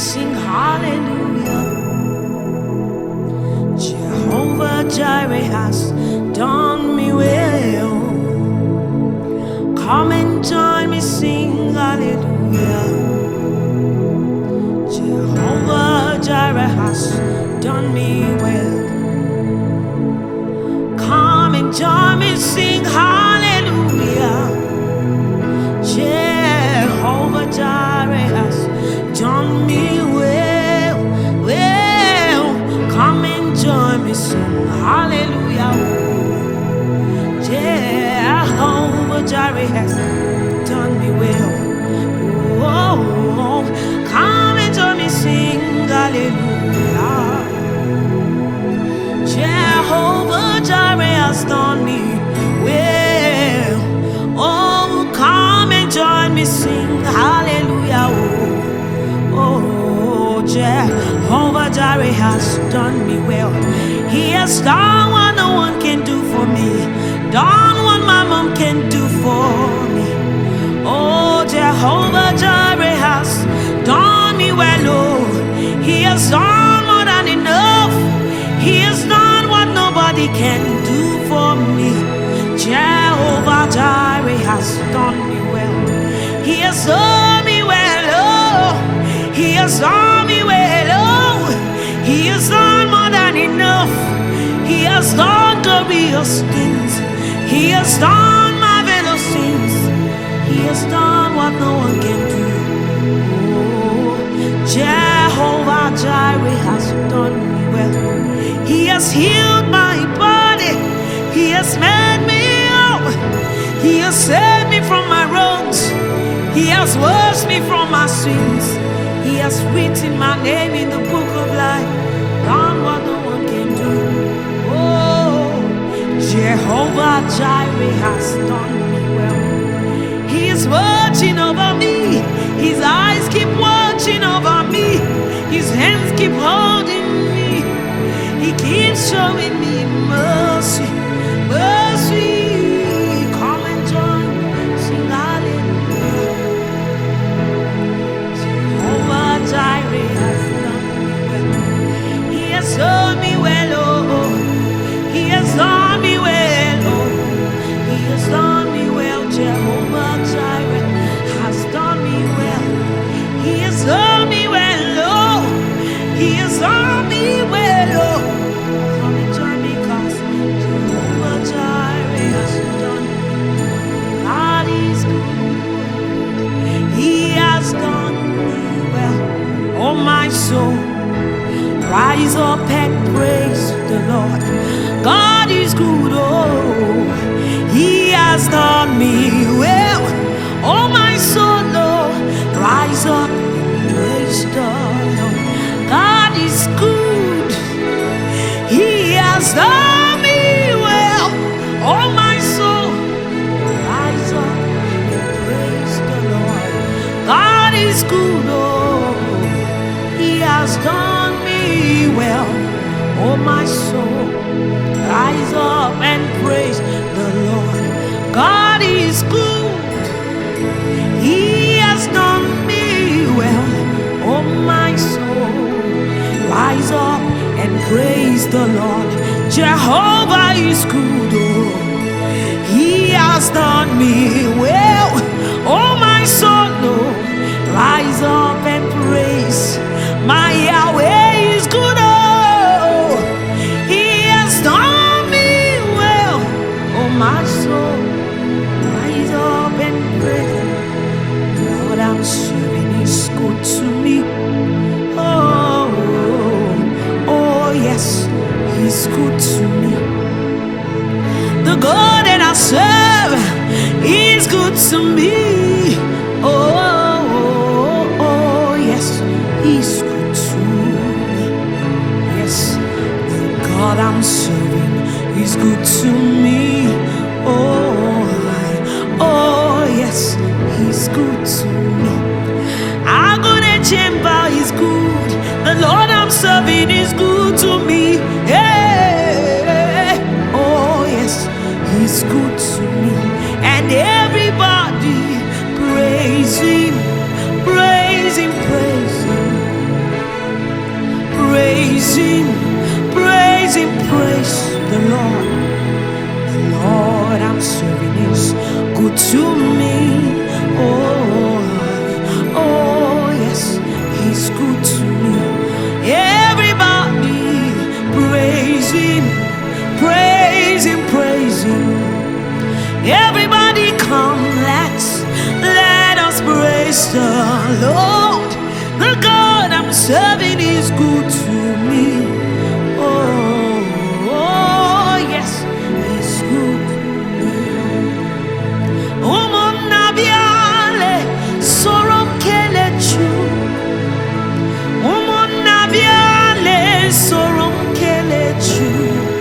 sing hallelujah. Jehovah Jireh has done me well. Come and join me, sing hallelujah. Jehovah Jireh has done me well. Come and join me, sing hallelujah. Jehovah Jireh has done me well, well. Come and join me, sing hallelujah. Jehovah Jireh has done me well. Oh, come and join me, sing hallelujah. Jehovah Jireh has done me well. Oh, come and join me, sing hallelujah. Oh, Jehovah Jireh has done me well. He has done what no one can do for me, done what my mom can do for me. Oh, Jehovah Jireh has done me well. Oh, he has done more than enough. He has done what nobody can do for me. Jehovah Jireh has done me well. He has done me well. Oh, he has done me well. Oh, he has done more than enough. He has done glorious things. He has done marvelous things. He has done what no one can do. Oh, Jehovah Jireh has done me well. He has healed my body. He has made me up. He has saved me from my wrongs. He has washed me from my sins. He has written my name in the book of life. Done what no one can do. Oh, Jehovah Jireh has done me well. He is watching over me. His eyes keep watching over me. His hands keep holding me. He keeps showing me mercy, mercy. Come and join, sing hallelujah. Jehovah Jireh has done me well. He has done me well, oh. He has done me well, oh. He has done me well. Jehovah Jireh has done me well. He has done me well, oh. He has done me well, oh. Come and join me, 'cause Jehovah Jireh has done. God is good. He has done me well. Oh, my soul, rise up and praise the Lord. God is good, oh. He has done me well. Oh, my soul, oh, rise up and praise the Lord. God is good. He has done me well. Oh, my soul, rise up and praise the Lord. God is good, oh. He has done me well. Oh, my soul, rise up and praise the Lord. God is good. He has done me well. Oh, my soul, rise up and praise the Lord. Jehovah is good, oh. He has done me well. Oh, my soul, oh, rise up and praise. My Yahweh is good, oh. He has done me well. Oh, my soul, rise up and praise. Lord, I'm serving is good to me. Oh, oh yes, He's good to me. The God that I serve is good to me. Oh, yes, He's good to me. Yes, the God I'm serving is good to me. Oh, yes, He's good to me. I go to chamber is good. The Lord I'm serving is good to me. Hey, oh yes, He's good to me. And everybody praise Him, praise Him, praise Him. to me. Oh, oh yes, He's good to me. Everybody praise Him, praise Him, praise Him. Everybody come, let us praise the Lord. The God I'm serving is good to me. Oh, oh yes, He's good. Umonabiale sorom kelechu. Umonabiale sorom kelechu.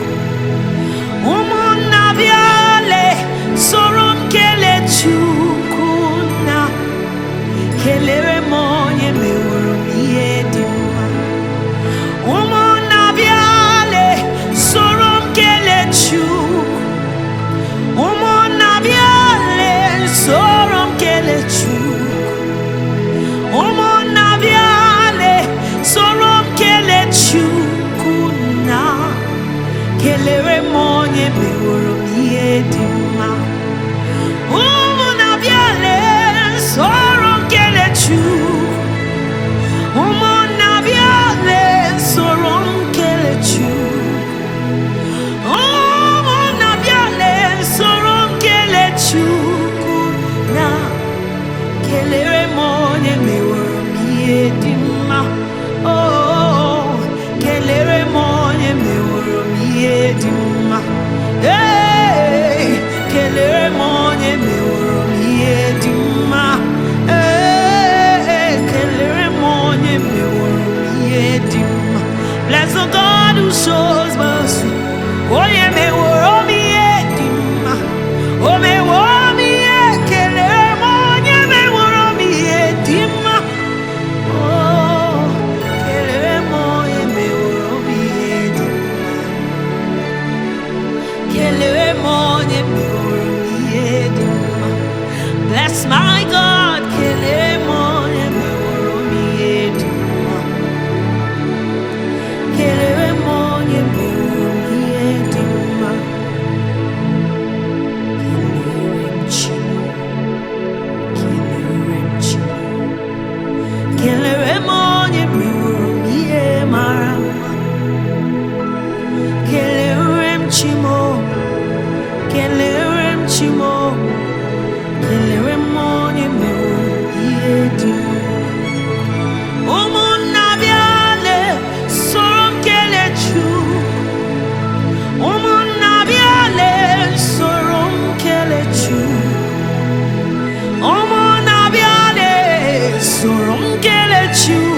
Umonabiale sorom kelechu kuna. Kelere monye meworo miedima. Umonabiale sorom kelechu. Umonabiale sorom kelechu. Umonabiale sorom kelechu kuna. Kelere monye meworo miedima. Umonabiale sorom kelechu. Umonabiale sorom kelechu. Umonabiale sorom kelechu kuna. Kelere monye meworo miedima. Oh, kelere monye meworo miedima. Hey, kelere monye meworo miedima. Hey, kelere monye meworo miedima. Bless the God who shows mercy. Oh, yeah, meworo miedima. Oh, meworo miedima. Kelere monye meworo miedima. Oh, kelere monye meworo miedima. Kelere monye meworo miedima. Bless my God. Kelere monye meworo miedima. Kelere monye meworo miedima. Kelere chimo. Kelere monye meworo miemarama. Kelere chimo. Kelere chimo. Kelere monye meworo miedima. Umonabiale sorom kelechu. Umonabiale sorom kelechu. Umonabiale sorom kelechu.